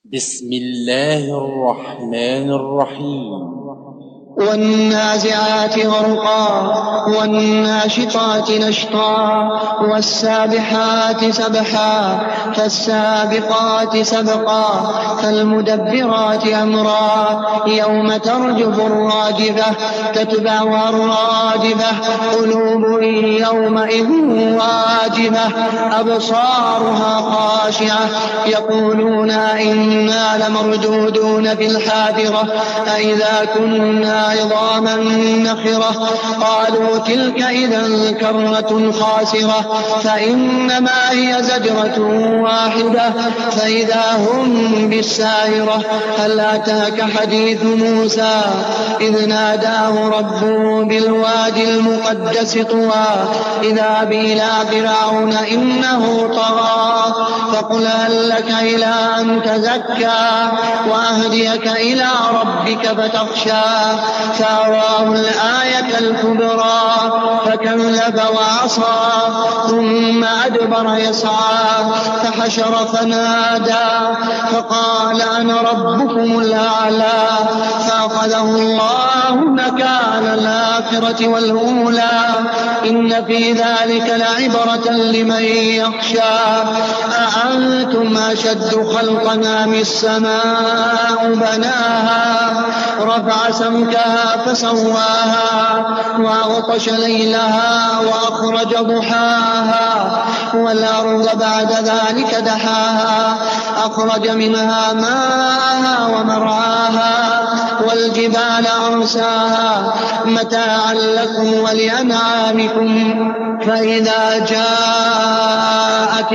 بسم الله الرحمن الرحيم. والنازعات غرقا والناشطات نشطا والسابحات سبحا فالسابقات سبقا فالمدبرات أمرا يوم ترجف الراجفة تتبعها الرادفة قلوب يومئذ واجفة أبصارها خاشعة يقولون إنا لمردودون في الحافرة أإذا كنا عظاما نخرة قالوا تلك إذا كرة خاسرة فإنما هي زجرة واحدة فإذا هم بالساهرة هل أتاك حديث موسى إذ ناداه ربه بالوادي المقدس طوى اذهب إلى فرعون إنه طغى فقل هل لك إلى أن تزكى وأهديك إلى ربك فتخشى فأراه الآية الكبرى فكذب وعصى ثم أدبر يسعى فحشر فنادى فقال أنا ربكم الأعلى فأخذه الله نكال الآخرة والأولى إن في ذلك لعبرة لمن يخشى أأنتم أشد خلقا أم السماء بناها رفع سمكها فسواها وأغطش ليلها وأخرج ضحاها والأرض بعد ذلك دحاها أخرج منها ماءها ومرعاها والجبال أرساها متاعا لكم ولأنعامكم فإذا جاءت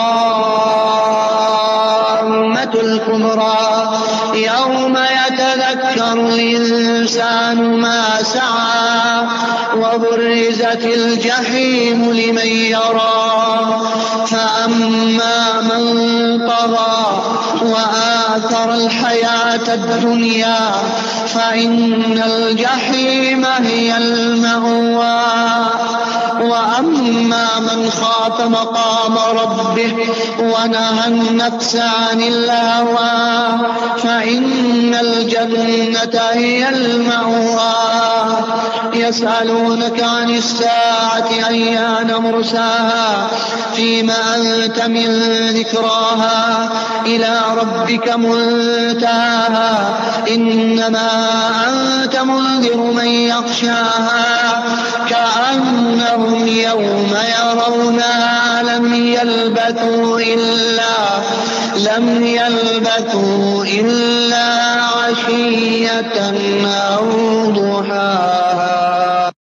الطامة الكبرى يوم يتذكر الإنسان ما سعى وبرزت الجحيم لمن يرى فأما من طغى وآثر الحياة الدنيا فإن الجحيم هي المأوى وأما من خاف مقام ربه ونهى النفس عن الهوى فإن الجنة هي المأوى يسألونك عن الساعة أيان مرساها فيما أنت من ذكراها إلى ربك منتهاها إنما أنت منذر من يخشاها كأنهم يوم يرونها لم يلبثوا إلا عشية أو ضحاها.